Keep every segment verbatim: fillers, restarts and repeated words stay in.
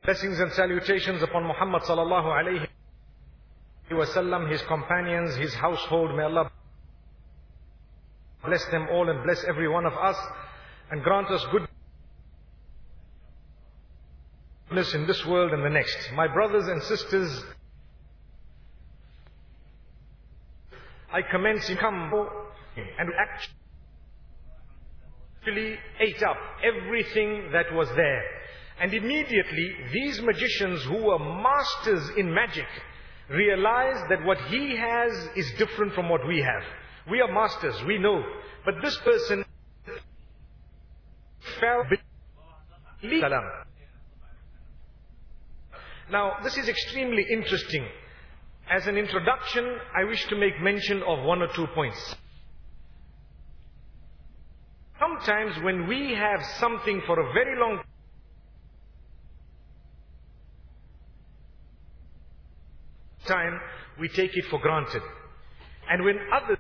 Blessings and salutations upon Muhammad sallallahu alayhi wa sallam, his companions, his household. May Allah bless them all and bless every one of us and grant us goodness in this world and the next. My brothers and sisters, I commence in come and actually ate up everything that was there. And immediately these magicians who were masters in magic realized that what he has is different from what we have. We are masters, we know. But this person fell beneath. Now this is extremely interesting. As an introduction, I wish to make mention of one or two points. Sometimes when we have something for a very long time, we take it for granted. And when others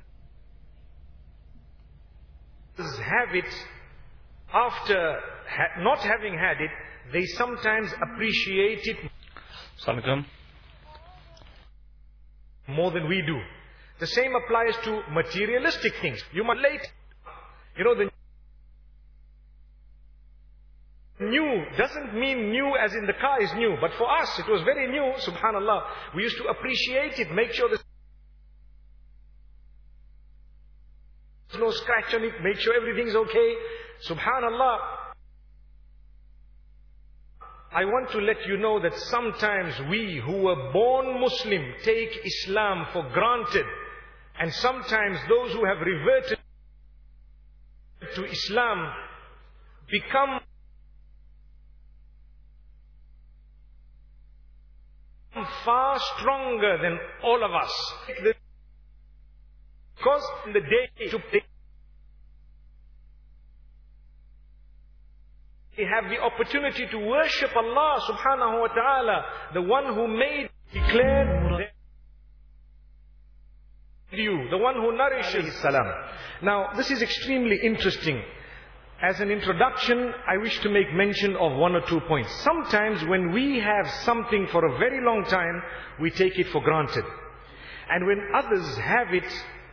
have it, after ha not having had it, they sometimes appreciate it more than we do. The same applies to materialistic things. You might late, you know, the new doesn't mean new as in the car is new, but for us it was very new, subhanallah. We used to appreciate it, make sure there's no scratch on it, make sure everything's okay, subhanallah. I want to let you know that sometimes we who were born Muslim take Islam for granted, and sometimes those who have reverted to Islam become far stronger than all of us. Because in the day they have the opportunity to worship Allah subhanahu wa ta'ala, the one who made, declared you, the one who nourishes. Salam. Now this is extremely interesting. As an introduction, I wish to make mention of one or two points. Sometimes when we have something for a very long time, we take it for granted. And when others have it,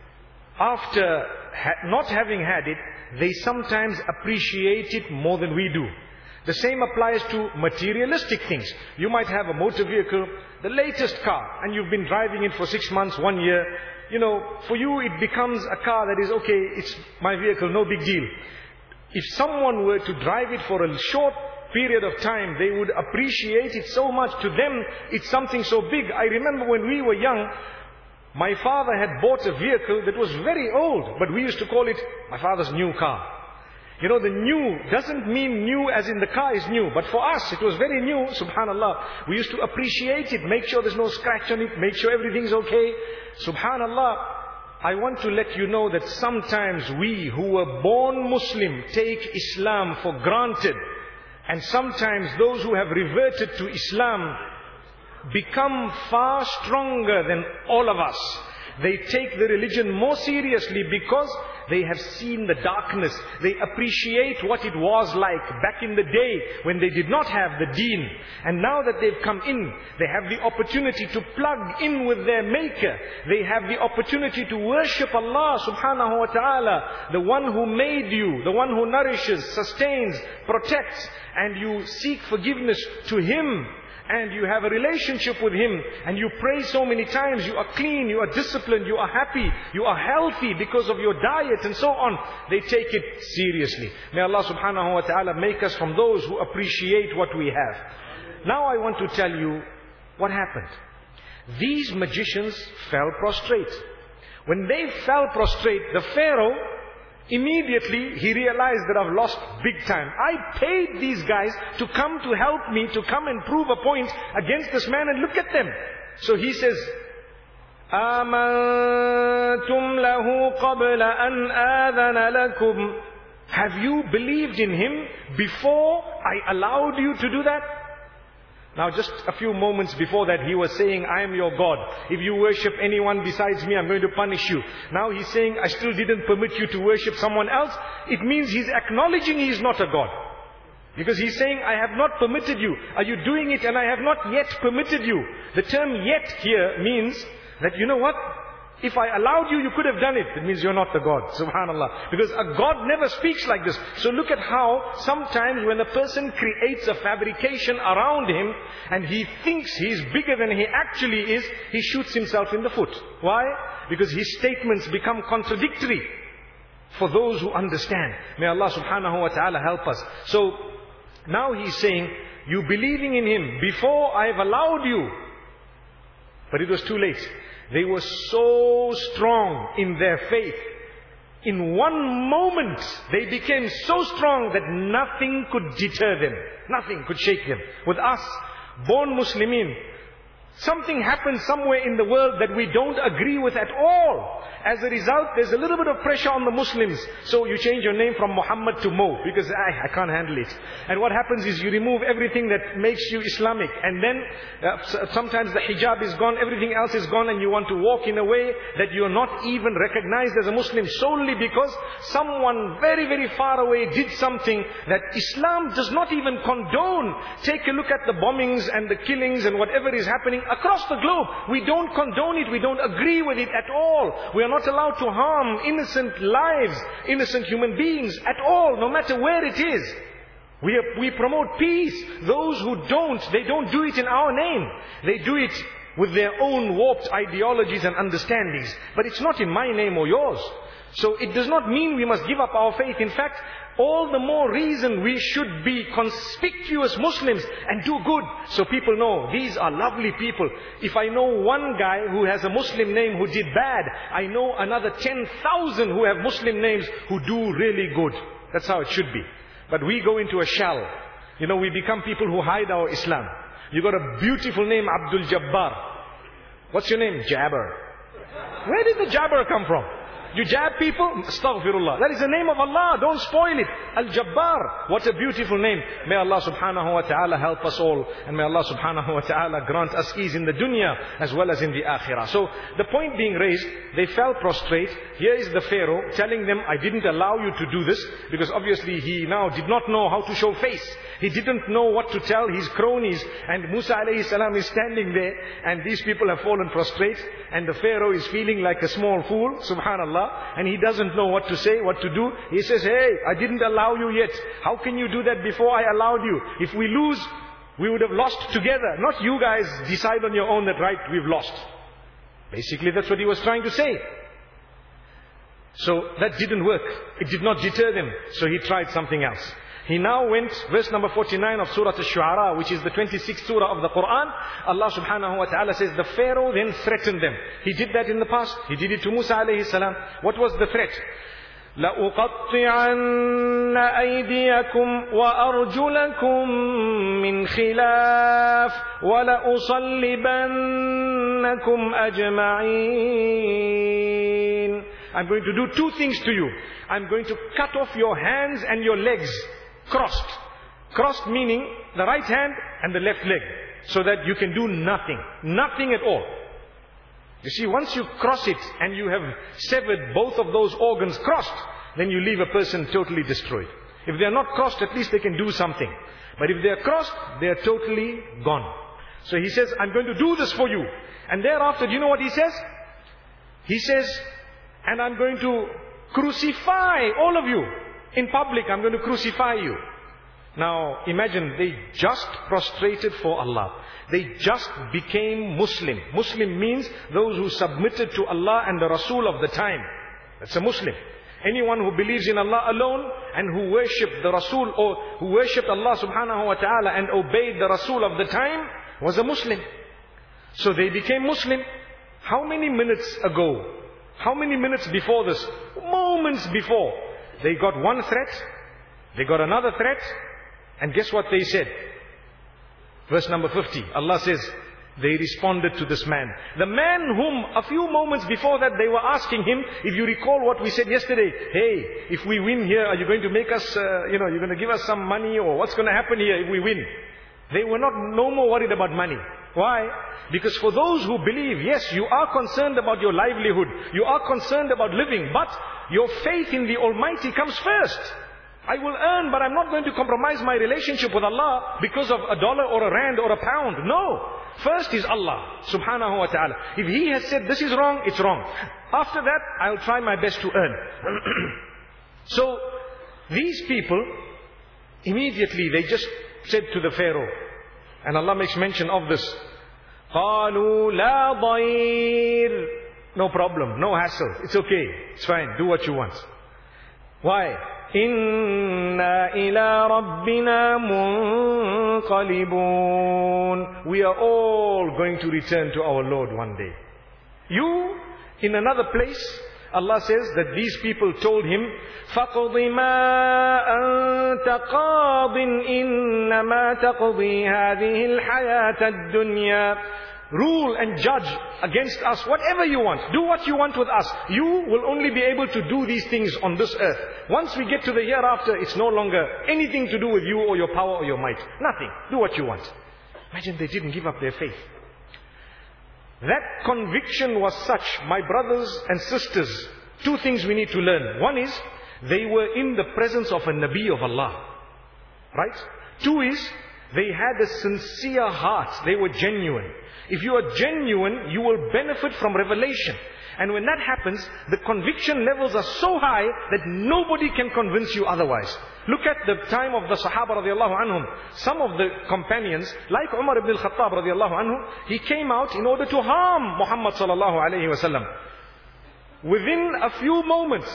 after ha not having had it, they sometimes appreciate it more than we do. The same applies to materialistic things. You might have a motor vehicle, the latest car, and you've been driving it for six months, one year. You know, for you it becomes a car that is, okay, it's my vehicle, no big deal. If someone were to drive it for a short period of time, they would appreciate it so much. To them, it's something so big. I remember when we were young, my father had bought a vehicle that was very old, but we used to call it my father's new car. You know, the new doesn't mean new as in the car is new, but for us it was very new, subhanallah. We used to appreciate it, make sure there's no scratch on it, make sure everything's okay, subhanallah. I want to let you know that sometimes we who were born Muslim take Islam for granted, and sometimes those who have reverted to Islam become far stronger than all of us. They take the religion more seriously because they have seen the darkness. They appreciate what it was like back in the day when they did not have the deen. And now that they've come in, they have the opportunity to plug in with their Maker. They have the opportunity to worship Allah subhanahu wa ta'ala, the one who made you, the one who nourishes, sustains, protects, and you seek forgiveness to Him. And you have a relationship with Him, and you pray so many times, you are clean, you are disciplined, you are happy, you are healthy because of your diet and so on. They take it seriously. May Allah subhanahu wa ta'ala make us from those who appreciate what we have. Now I want to tell you what happened. These magicians fell prostrate. When they fell prostrate, the Pharaoh, immediately he realized that I've lost big time. I paid these guys to come to help me, to come and prove a point against this man, and look at them. So he says, آمنتم له قبل أن آذن لكم. Have you believed in him before I allowed you to do that? Now just a few moments before that he was saying, I am your God. If you worship anyone besides me, I'm going to punish you. Now he's saying, I still didn't permit you to worship someone else. It means he's acknowledging he is not a God. Because he's saying, I have not permitted you. Are you doing it and I have not yet permitted you? The term yet here means that, you know what? If I allowed you, you could have done it. It means you're not the God. Subhanallah. Because a God never speaks like this. So look at how sometimes when a person creates a fabrication around him and he thinks he's bigger than he actually is, he shoots himself in the foot. Why? Because his statements become contradictory for those who understand. May Allah subhanahu wa ta'ala help us. So now he's saying, you believing in him before I've allowed you. But it was too late. They were so strong in their faith. In one moment, they became so strong that nothing could deter them. Nothing could shake them. With us, born Muslimin, something happens somewhere in the world that we don't agree with at all. As a result, there's a little bit of pressure on the Muslims. So you change your name from Muhammad to Mo, because I, I can't handle it. And what happens is you remove everything that makes you Islamic. And then uh, sometimes the hijab is gone, everything else is gone, and you want to walk in a way that you're not even recognized as a Muslim, solely because someone very, very far away did something that Islam does not even condone. Take a look at the bombings and the killings and whatever is happening across the globe. We don't condone it. We don't agree with it at all. We are not allowed to harm innocent lives, innocent human beings at all, no matter where it is. We, are, we promote peace. Those who don't, they don't do it in our name. They do it with their own warped ideologies and understandings. But it's not in my name or yours. So it does not mean we must give up our faith. In fact, all the more reason we should be conspicuous Muslims and do good. So people know, these are lovely people. If I know one guy who has a Muslim name who did bad, I know another ten thousand who have Muslim names who do really good. That's how it should be. But we go into a shell. You know, we become people who hide our Islam. You got a beautiful name, Abdul Jabbar. What's your name? Jabber. Where did the Jabber come from? You jab people? Astaghfirullah. That is the name of Allah. Don't spoil it. Al-Jabbar. What a beautiful name. May Allah subhanahu wa ta'ala help us all. And may Allah subhanahu wa ta'ala grant us ease in the dunya as well as in the akhirah. So the point being raised, they fell prostrate. Here is the Pharaoh telling them, I didn't allow you to do this. Because obviously he now did not know how to show face. He didn't know what to tell his cronies. And Musa alayhi salam is standing there. And these people have fallen prostrate. And the Pharaoh is feeling like a small fool. Subhanallah. And he doesn't know what to say, what to do. He says, hey, I didn't allow you yet. How can you do that before I allowed you? If we lose, we would have lost together. Not you guys decide on your own that, right, we've lost. Basically, that's what he was trying to say. So that didn't work. It did not deter them. So he tried something else. He now went, verse number forty-nine of Surah Al-Shu'ara, which is the twenty-sixth surah of the Quran. Allah subhanahu wa ta'ala says, the Pharaoh then threatened them. He did that in the past. He did it to Musa alayhi salam. What was the threat? لَأُقَطِّعَنَّ أَيْدِيَكُمْ وَأَرْجُلَكُمْ مِنْ خِلَافٍ وَلَأُصَلِّبَنَّكُمْ أَجْمَعِينَ. I'm going to do two things to you. I'm going to cut off your hands and your legs. Crossed. Crossed meaning the right hand and the left leg. So that you can do nothing. Nothing at all. You see, once you cross it and you have severed both of those organs crossed, then you leave a person totally destroyed. If they are not crossed, at least they can do something. But if they are crossed, they are totally gone. So he says, I'm going to do this for you. And thereafter, do you know what he says? He says, and I'm going to crucify all of you. In public, I'm going to crucify you. Now, imagine, they just prostrated for Allah. They just became Muslim. Muslim means those who submitted to Allah and the Rasul of the time. That's a Muslim. Anyone who believes in Allah alone and who worshipped the Rasul or who worshipped Allah subhanahu wa ta'ala and obeyed the Rasul of the time was a Muslim. So they became Muslim. How many minutes ago? How many minutes before this? Moments before. They got one threat. They got another threat. And guess what they said? Verse number fifty. Allah says, they responded to this man. The man whom a few moments before that they were asking him, if you recall what we said yesterday, hey, if we win here, are you going to make us, uh, you know, you're going to give us some money, or what's going to happen here if we win? They were not no more worried about money. Why? Because for those who believe, yes, you are concerned about your livelihood. You are concerned about living. But your faith in the Almighty comes first. I will earn, but I'm not going to compromise my relationship with Allah because of a dollar or a rand or a pound. No. First is Allah subhanahu wa ta'ala. If He has said this is wrong, it's wrong. After that, I'll try my best to earn. So, these people, immediately they just said to the Pharaoh, and Allah makes mention of this, قَالُوا لَا ضَيْرٍ. No problem, no hassle, it's okay, it's fine, do what you want. Why? إِنَّا إِلَىٰ رَبِّنَا مُنْقَلِبُونَ. We are all going to return to our Lord one day. You, in another place, Allah says that these people told him, فَقْضِ مَا أَنْتَ قَاضٍ إِنَّمَا تَقْضِي هَذِهِ الْحَيَاةَ الدُّنْيَا. Rule and judge against us whatever you want. Do what you want with us. You will only be able to do these things on this earth. Once we get to the hereafter, it's no longer anything to do with you or your power or your might. Nothing. Do what you want. Imagine they didn't give up their faith. That conviction was such, my brothers and sisters, two things we need to learn. One is, they were in the presence of a Nabi of Allah. Right? Two is, they had a sincere heart. They were genuine. If you are genuine, you will benefit from revelation. And when that happens, the conviction levels are so high that nobody can convince you otherwise. Look at the time of the Sahaba radiallahu anhum. Some of the companions, like Umar ibn al-Khattab radiallahu anhu, he came out in order to harm Muhammad sallallahu alayhi wa sallam. Within a few moments,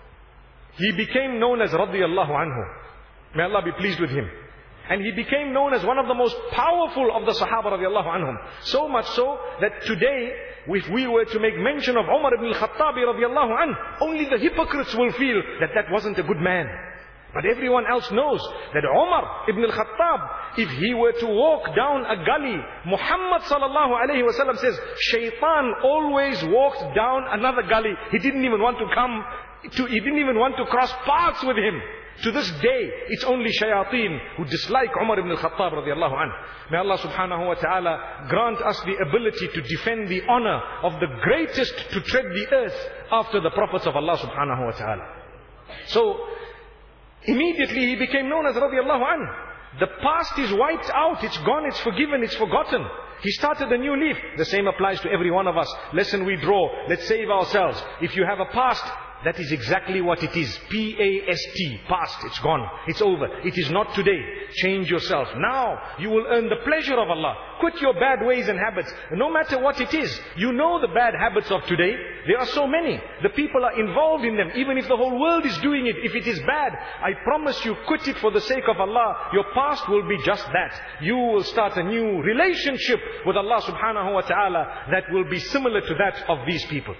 he became known as radiallahu anhu. May Allah be pleased with him. And he became known as one of the most powerful of the Sahaba radiallahu anhum. So much so that today, if we were to make mention of Umar ibn al-Khattab radiallahu anhu, only the hypocrites will feel that that wasn't a good man. But everyone else knows that Umar ibn al-Khattab, if he were to walk down a gully, Muhammad sallallahu alayhi wa sallam says, Shaitan always walked down another gully. He didn't even want to come, to, he didn't even want to cross paths with him. To this day, it's only shayateen who dislike Umar ibn al-Khattab radiallahu anhu. May Allah subhanahu wa ta'ala grant us the ability to defend the honor of the greatest to tread the earth after the prophets of Allah subhanahu wa ta'ala. So, immediately he became known as radiallahu anhu. The past is wiped out, it's gone, it's forgiven, it's forgotten. He started a new leaf. The same applies to every one of us. Lesson we draw, let's save ourselves. If you have a past, that is exactly what it is. P A S T. Past. It's gone. It's over. It is not today. Change yourself. Now you will earn the pleasure of Allah. Quit your bad ways and habits. No matter what it is. You know the bad habits of today. There are so many. The people are involved in them. Even if the whole world is doing it. If it is bad, I promise you, quit it for the sake of Allah. Your past will be just that. You will start a new relationship with Allah subhanahu wa ta'ala that will be similar to that of these people.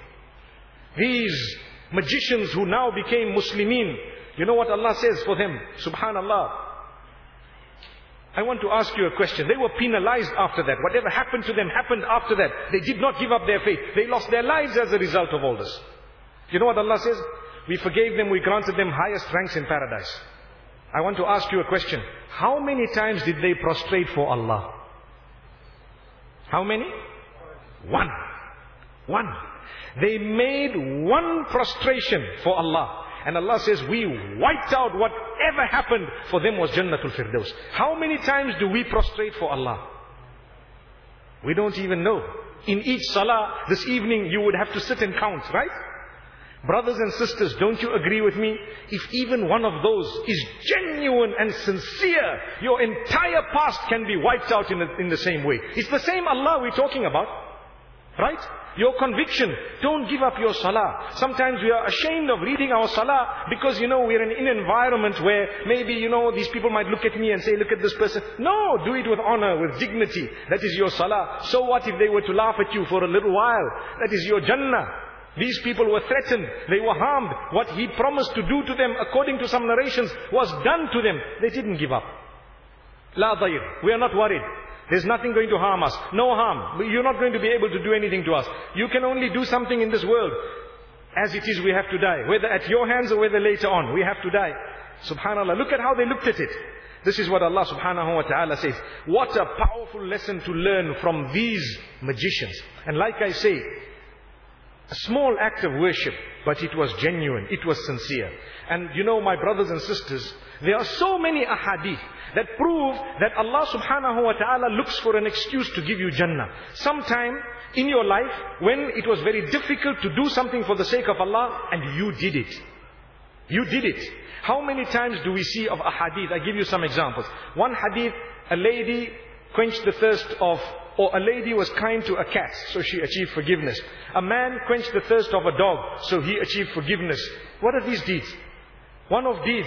These magicians who now became Muslimin, you know what Allah says for them? Subhanallah. I want to ask you a question. They were penalized after that. Whatever happened to them happened after that. They did not give up their faith. They lost their lives as a result of all this. You know what Allah says? We forgave them, we granted them highest ranks in paradise. I want to ask you a question. How many times did they prostrate for Allah? How many? One. One. They made one prostration for Allah. And Allah says, we wiped out whatever happened for them was Jannatul Firdaus. How many times do we prostrate for Allah? We don't even know. In each salah, this evening, you would have to sit and count, right? Brothers and sisters, don't you agree with me? If even one of those is genuine and sincere, your entire past can be wiped out in the, in the same way. It's the same Allah we're talking about. Right? Your conviction. Don't give up your salah. Sometimes we are ashamed of reading our salah because, you know, we're in an environment where maybe, you know, these people might look at me and say, look at this person. No, do it with honor, with dignity. That is your salah. So what if they were to laugh at you for a little while? That is your Jannah. These people were threatened. They were harmed. What He promised to do to them, according to some narrations, was done to them. They didn't give up. La dayr. We are not worried. There's nothing going to harm us. No harm. You're not going to be able to do anything to us. You can only do something in this world. As it is, we have to die. Whether at your hands or whether later on, we have to die. Subhanallah. Look at how they looked at it. This is what Allah subhanahu wa ta'ala says. What a powerful lesson to learn from these magicians. And like I say, A small act of worship, but it was genuine, it was sincere. And you know, my brothers and sisters, there are so many ahadith that prove that Allah subhanahu wa ta'ala looks for an excuse to give you Jannah. Sometime in your life, when it was very difficult to do something for the sake of Allah, and you did it. You did it. How many times do we see of ahadith? I give you some examples. One hadith, a lady quenched the thirst of, or a lady was kind to a cat, so she achieved forgiveness. A man quenched the thirst of a dog, so he achieved forgiveness. What are these deeds? One of deeds.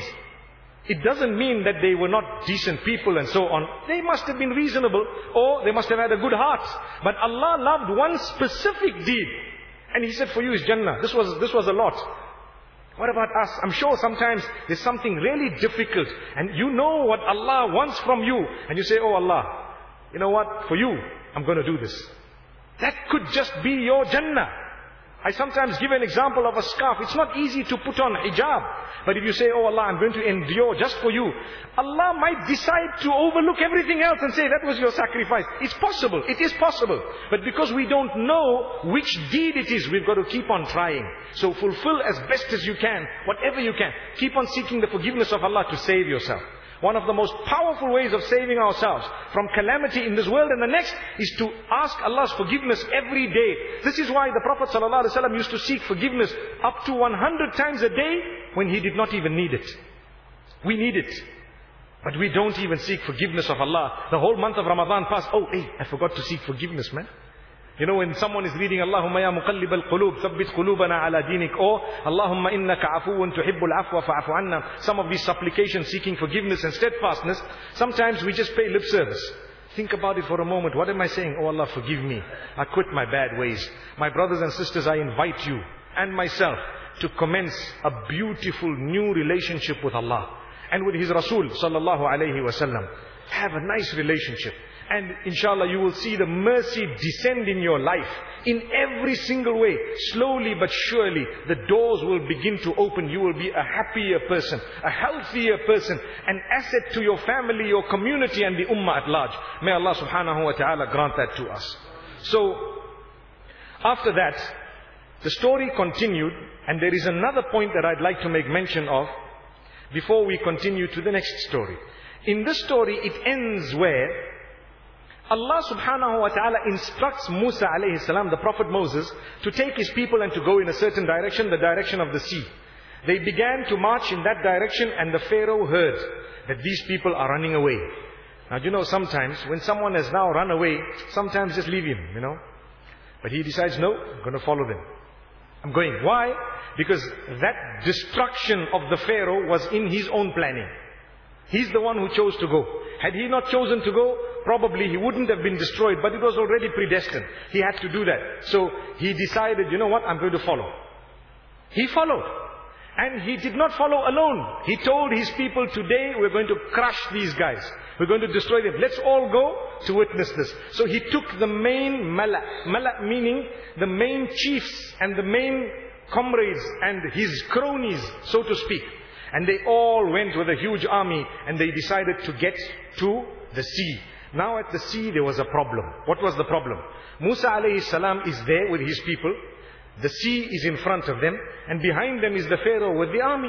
It doesn't mean that they were not decent people and so on. They must have been reasonable, or they must have had a good heart. But Allah loved one specific deed, and He said, for you is Jannah. This was, this was a lot. What about us? I'm sure sometimes there's something really difficult, and you know what Allah wants from you, and you say, oh Allah, you know what, for you, I'm going to do this. That could just be your Jannah. I sometimes give an example of a scarf. It's not easy to put on hijab. But if you say, oh Allah, I'm going to endure just for you, Allah might decide to overlook everything else and say, that was your sacrifice. It's possible. It is possible. But because we don't know which deed it is, we've got to keep on trying. So fulfill as best as you can, whatever you can. Keep on seeking the forgiveness of Allah to save yourself. One of the most powerful ways of saving ourselves from calamity in this world and the next is to ask Allah's forgiveness every day. This is why the Prophet ﷺ used to seek forgiveness up to one hundred times a day when he did not even need it. We need it. But we don't even seek forgiveness of Allah. The whole month of Ramadan passed. Oh, hey, I forgot to seek forgiveness, man. You know, when someone is reading Allahumma ya muqallib al-qulub thabbit qulubana ala dinik, or Allahumma innaka afuun tuhibbul afwa fa'afu anna, some of these supplications seeking forgiveness and steadfastness, sometimes we just pay lip service. Think about it for a moment. What am I saying? Oh Allah, forgive me. I quit my bad ways. My brothers and sisters, I invite you and myself to commence a beautiful new relationship with Allah and with His Rasul sallallahu alayhi wasallam. Have a nice relationship. And inshallah you will see the mercy descend in your life in every single way. Slowly but surely the doors will begin to open. You will be a happier person, a healthier person, an asset to your family, your community and the ummah at large. May Allah subhanahu wa ta'ala grant that to us. So after that, the story continued, and there is another point that I'd like to make mention of before we continue to the next story. In this story it ends where Allah subhanahu wa ta'ala instructs Musa alayhi salam, the Prophet Moses, to take his people and to go in a certain direction, the direction of the sea. They began to march in that direction, and the Pharaoh heard that these people are running away. Now you know, sometimes when someone has now run away, sometimes just leave him, you know. But he decides, no, I'm going to follow them. I'm going. Why? Because that destruction of the Pharaoh was in his own planning. He's the one who chose to go. Had he not chosen to go, probably he wouldn't have been destroyed, but it was already predestined. He had to do that. So he decided, you know what, I'm going to follow. He followed. And he did not follow alone. He told his people, today we're going to crush these guys. We're going to destroy them. Let's all go to witness this. So he took the main mala. Mala meaning the main chiefs and the main comrades and his cronies, so to speak. And they all went with a huge army, and they decided to get to the sea. Now at the sea there was a problem. What was the problem? Musa alayhi salam is there with his people. The sea is in front of them, and behind them is the Pharaoh with the army.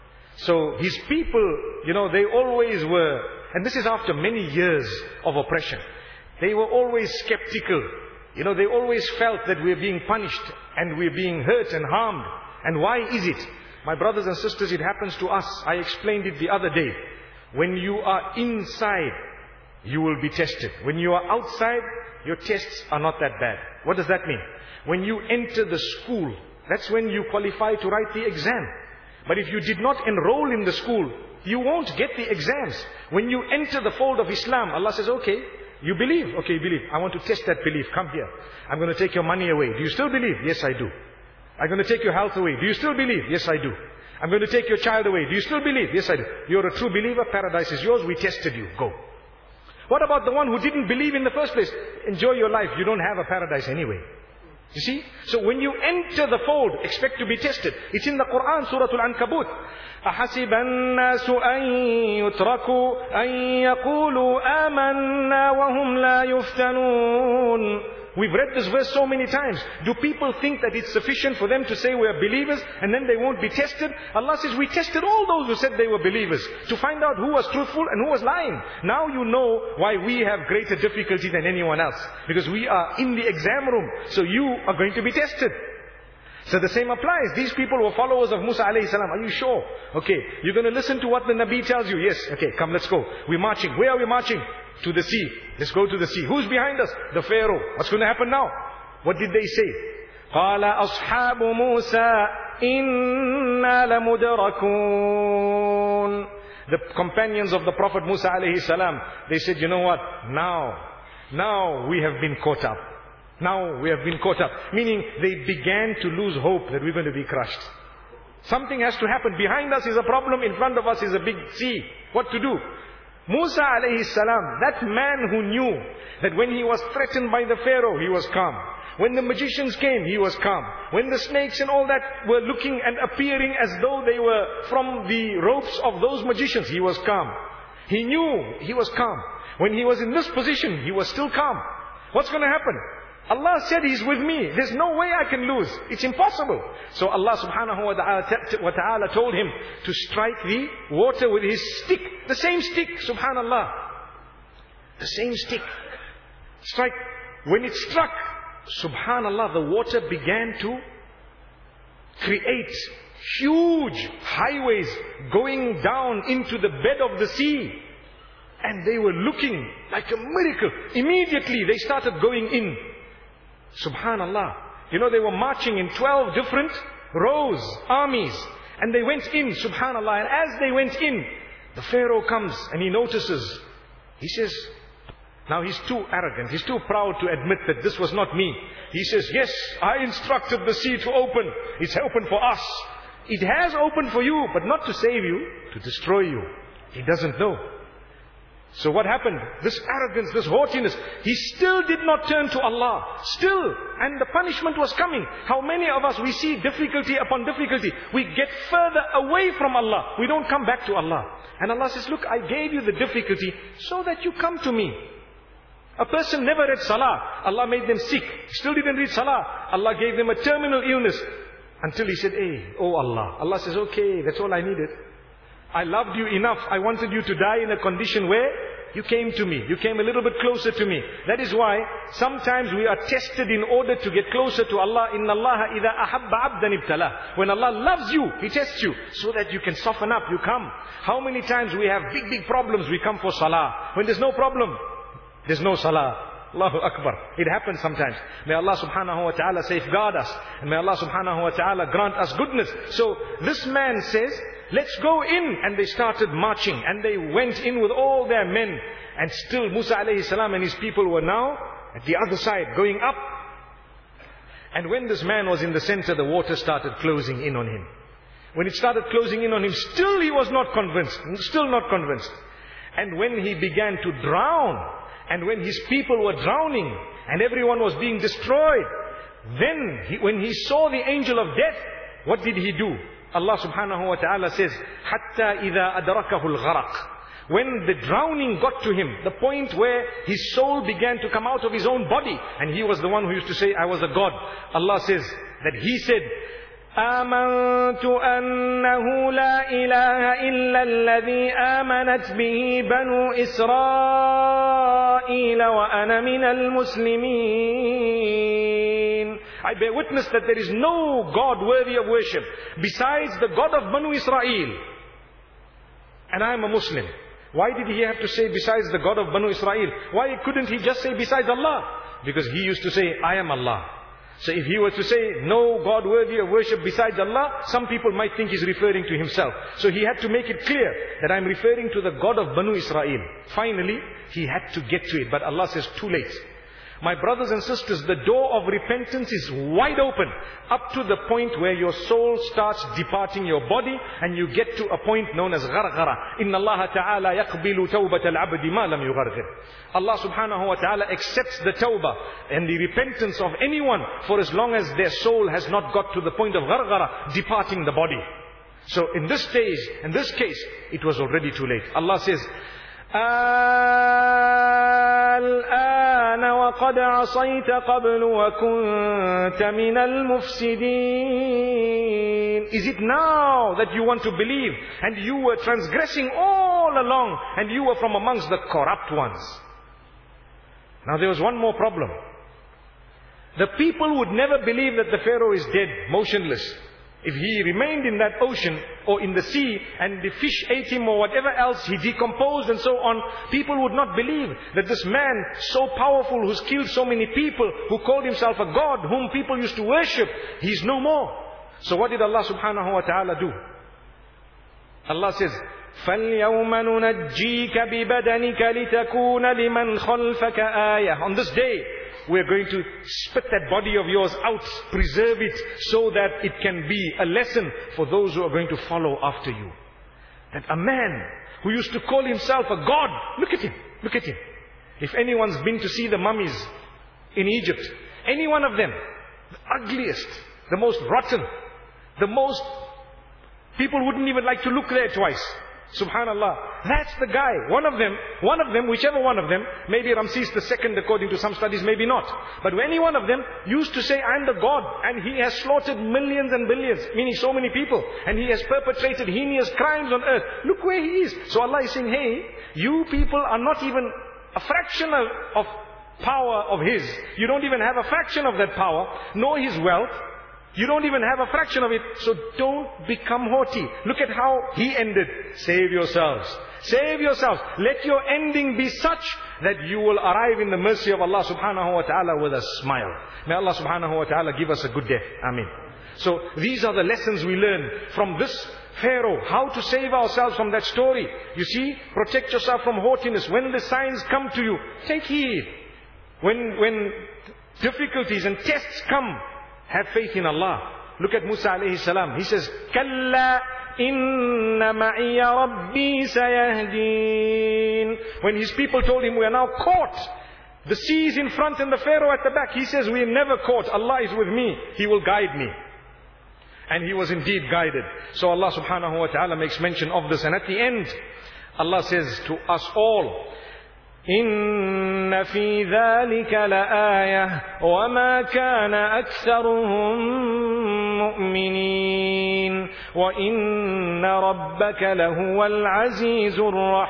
So his people, you know, they always were, and this is after many years of oppression, they were always skeptical. You know, they always felt that we're being punished and we're being hurt and harmed. And why is it? My brothers and sisters, it happens to us. I explained it the other day. When you are inside, you will be tested. When you are outside, your tests are not that bad. What does that mean? When you enter the school, that's when you qualify to write the exam. But if you did not enroll in the school, you won't get the exams. When you enter the fold of Islam, Allah says, okay, you believe? Okay, you believe. I want to test that belief. Come here. I'm going to take your money away. Do you still believe? Yes, I do. I'm going to take your health away. Do you still believe? Yes, I do. I'm going to take your child away. Do you still believe? Yes, I do. You're a true believer. Paradise is yours. We tested you. Go. What about the one who didn't believe in the first place? Enjoy your life. You don't have a paradise anyway. You see? So when you enter the fold, expect to be tested. It's in the Quran, Surah Al-Ankabut. أَحَسِبَ النَّاسُ أَن يُتْرَكُوا أَن يَقُولُوا آمَنَّا وَهُمْ لَا يُفْتَنُونَ We've read this verse so many times. Do people think that it's sufficient for them to say we are believers and then they won't be tested? Allah says we tested all those who said they were believers to find out who was truthful and who was lying. Now you know why we have greater difficulty than anyone else. Because we are in the exam room. So you are going to be tested. So the same applies. These people were followers of Musa alayhi salam. Are you sure? Okay. You're going to listen to what the Nabi tells you? Yes. Okay. Come, let's go. We're marching. Where are we marching? To the sea. Let's go to the sea. Who's behind us? The Pharaoh. What's going to happen now? What did they say? قَالَ أَصْحَابُ مُوسَىٰ إِنَّا لَمُدْرَكُونَ. The companions of the Prophet Musa alayhi salam, they said, you know what? Now, now we have been caught up. Now we have been caught up. Meaning they began to lose hope that we're going to be crushed. Something has to happen. Behind us is a problem. In front of us is a big sea. What to do? Musa alayhi salam, that man who knew that when he was threatened by the Pharaoh, he was calm. When the magicians came, he was calm. When the snakes and all that were looking and appearing as though they were from the ropes of those magicians, he was calm. He knew he was calm. When he was in this position, he was still calm. What's going to happen? Allah said He's with me. There's no way I can lose. It's impossible. So Allah subhanahu wa ta'ala told him to strike the water with his stick. The same stick, subhanallah. The same stick. Strike. When it struck, subhanallah, the water began to create huge highways going down into the bed of the sea. And they were looking like a miracle. Immediately they started going in. Subhanallah. You know, they were marching in twelve different rows, armies. And they went in, subhanallah. And as they went in, the Pharaoh comes and he notices. He says, now he's too arrogant. He's too proud to admit that this was not me. He says, yes, I instructed the sea to open. It's open for us. It has opened for you, but not to save you, to destroy you. He doesn't know. So what happened? This arrogance, this haughtiness, he still did not turn to Allah. Still. And the punishment was coming. How many of us, we see difficulty upon difficulty. We get further away from Allah. We don't come back to Allah. And Allah says, look, I gave you the difficulty so that you come to me. A person never read Salah. Allah made them sick. Still didn't read Salah. Allah gave them a terminal illness. Until he said, hey, oh Allah. Allah says, okay, that's all I needed. I loved you enough. I wanted you to die in a condition where you came to me. You came a little bit closer to me. That is why sometimes we are tested in order to get closer to Allah. Inna Allah idha ahabba abdan ibtala. When Allah loves you, He tests you so that you can soften up. You come. How many times we have big, big problems, we come for salah. When there's no problem, there's no salah. Allahu Akbar. It happens sometimes. May Allah subhanahu wa ta'ala safeguard us. And may Allah subhanahu wa ta'ala grant us goodness. So this man says, let's go in. And they started marching. And they went in with all their men. And still Musa alayhi salam and his people were now at the other side, going up. And when this man was in the center, the water started closing in on him. When it started closing in on him, still he was not convinced. Still not convinced. And when he began to drown, and when his people were drowning, and everyone was being destroyed, then he, when he saw the angel of death, what did he do? Allah subhanahu wa ta'ala says, حَتَّى إِذَا أَدْرَكَهُ الْغَرَقِ. When the drowning got to him, the point where his soul began to come out of his own body, and he was the one who used to say, I was a God. Allah says that he said, آمنت أنه لا إله إلا الذي آمنت به بنو إسرائيل وأنا من المسلمين. I bear witness that there is no God worthy of worship besides the God of Banu Israel. And I am a Muslim. Why did he have to say besides the God of Banu Israel? Why couldn't he just say besides Allah? Because he used to say, I am Allah. So if he were to say, no God worthy of worship besides Allah, some people might think he's referring to himself. So he had to make it clear that I'm referring to the God of Banu Israel. Finally, he had to get to it. But Allah says, too late. My brothers and sisters, the door of repentance is wide open. Up to the point where your soul starts departing your body and you get to a point known as gharghara. Inna Allah ta'ala yaqbilu tawbat al-abdi ma lam yugharghir. Allah subhanahu wa ta'ala accepts the tawbah and the repentance of anyone for as long as their soul has not got to the point of gharghara, departing the body. So in this stage, in this case, it was already too late. Allah says, الآن وقد عصيت قبل وكنت من المفسدين. Is it now that you want to believe and you were transgressing all along and you were from amongst the corrupt ones? Now there was one more problem. The people would never believe that the Pharaoh is dead, motionless. If he remained in that ocean or in the sea and the fish ate him or whatever else, he decomposed and so on, people would not believe that this man so powerful who's killed so many people, who called himself a god, whom people used to worship, he's no more. So what did Allah subhanahu wa ta'ala do? Allah says, فَالْيَوْمَ نُنَجِّيكَ بِبَدَنِكَ لِتَكُونَ لِمَنْ خَلْفَكَ آيَةً. On this day, we are going to spit that body of yours out, preserve it so that it can be a lesson for those who are going to follow after you. That a man who used to call himself a god, look at him, look at him. If anyone's been to see the mummies in Egypt, any one of them, the ugliest, the most rotten, the most, people wouldn't even like to look there twice. Subhanallah. That's the guy. One of them, one of them, whichever one of them, maybe Ramses the second according to some studies, maybe not. But any one of them used to say, I'm the God, and he has slaughtered millions and billions, meaning so many people, and he has perpetrated heinous crimes on earth. Look where he is. So Allah is saying, hey, you people are not even a fraction of, of power of his. You don't even have a fraction of that power, nor his wealth. You don't even have a fraction of it, so don't become haughty. Look at how he ended. Save yourselves. Save yourselves. Let your ending be such that you will arrive in the mercy of Allah subhanahu wa ta'ala with a smile. May Allah subhanahu wa ta'ala give us a good death. Ameen. So these are the lessons we learn from this Pharaoh. How to save ourselves from that story. You see, protect yourself from haughtiness. When the signs come to you, take heed. When, when difficulties and tests come, have faith in Allah. Look at Musa alayhi salam. He says, Kalla inna ma'iya rabbi sayahdeen. When his people told him, we are now caught. The sea is in front and the Pharaoh at the back. He says, we are never caught. Allah is with me. He will guide me. And he was indeed guided. So Allah subhanahu wa ta'ala makes mention of this. And at the end, Allah says to us all, إن في ذلك لآية وما كان أكثرهم مؤمنين وإن ربك لهو العزيز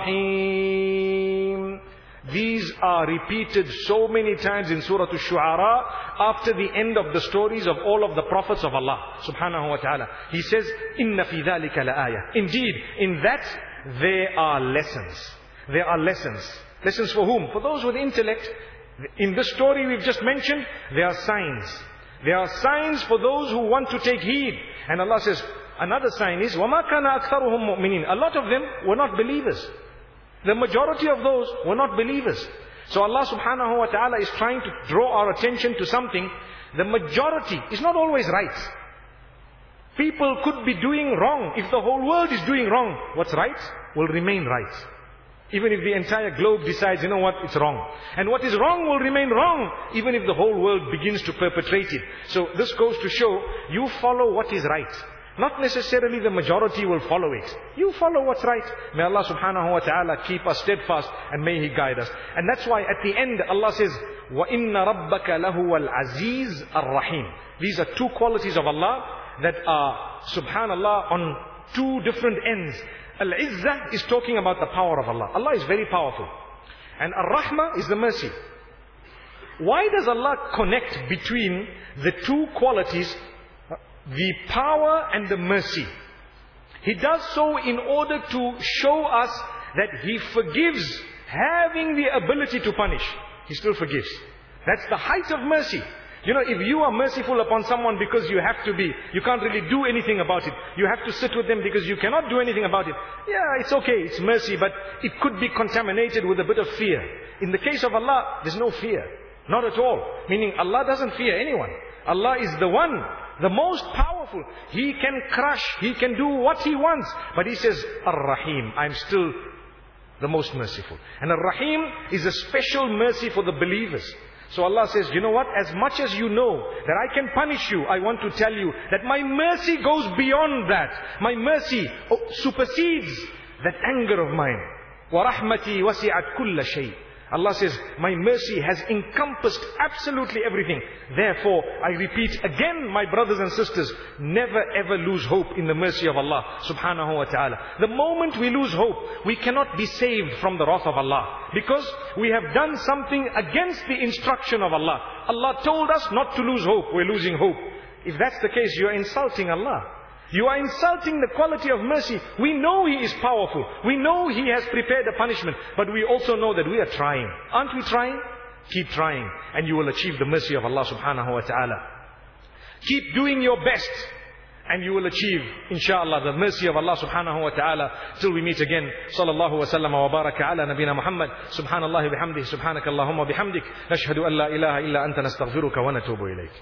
الرحيم. These are repeated so many times in Surah Ash-Shu'ara after the end of the stories of all of the prophets of Allah subhanahu wa ta'ala. He says, إن في ذلك لآية. Indeed, in that there are lessons. There are lessons. Lessons for whom? For those with intellect. In this story we've just mentioned, there are signs. There are signs for those who want to take heed. And Allah says, another sign is, وَمَا كَانَ أَكْثَرُهُمْ مُؤْمِنِينَ. A lot of them were not believers. The majority of those were not believers. So Allah subhanahu wa ta'ala is trying to draw our attention to something. The majority is not always right. People could be doing wrong. If the whole world is doing wrong, what's right will remain right. Even if the entire globe decides, you know what, it's wrong. And what is wrong will remain wrong, even if the whole world begins to perpetrate it. So this goes to show, you follow what is right. Not necessarily the majority will follow it. You follow what's right. May Allah subhanahu wa ta'ala keep us steadfast and may He guide us. And that's why at the end Allah says, وَإِنَّ رَبَّكَ لَهُوَ الْعَزِيزُ الرَّحِيمُ. These are two qualities of Allah that are, subhanallah, on two different ends. Al-Izzah is talking about the power of Allah. Allah is very powerful. And Ar-Rahmah is the mercy. Why does Allah connect between the two qualities, the power and the mercy? He does so in order to show us that He forgives, having the ability to punish. He still forgives. That's the height of mercy. You know, if you are merciful upon someone because you have to be, you can't really do anything about it. You have to sit with them because you cannot do anything about it. Yeah, it's okay, it's mercy, but it could be contaminated with a bit of fear. In the case of Allah, there's no fear. Not at all. Meaning Allah doesn't fear anyone. Allah is the one, the most powerful. He can crush, He can do what He wants. But He says, Ar-Rahim, I'm still the most merciful. And Ar-Rahim is a special mercy for the believers. So Allah says, you know what? As much as you know that I can punish you, I want to tell you that my mercy goes beyond that. My mercy supersedes that anger of mine. وَرَحْمَتِي وَسِعَتْ كُلَّ شَيْءٍ. Allah says, my mercy has encompassed absolutely everything. Therefore, I repeat again, my brothers and sisters, never ever lose hope in the mercy of Allah subhanahu wa ta'ala. The moment we lose hope, we cannot be saved from the wrath of Allah. Because we have done something against the instruction of Allah. Allah told us not to lose hope. We're losing hope. If that's the case, you're insulting Allah. You are insulting the quality of mercy. We know He is powerful. We know He has prepared a punishment. But we also know that we are trying. Aren't we trying? Keep trying. And you will achieve the mercy of Allah subhanahu wa ta'ala. Keep doing your best. And you will achieve, inshallah, the mercy of Allah subhanahu wa ta'ala. Till we meet again. Sallallahu wa sallam wa baraka ala nabina Muhammad. Subhanallah bihamdih. Subhanakallahumma bihamdik. Nashhadu an la ilaha illa anta nastaghfiruka wa natubu ilayk.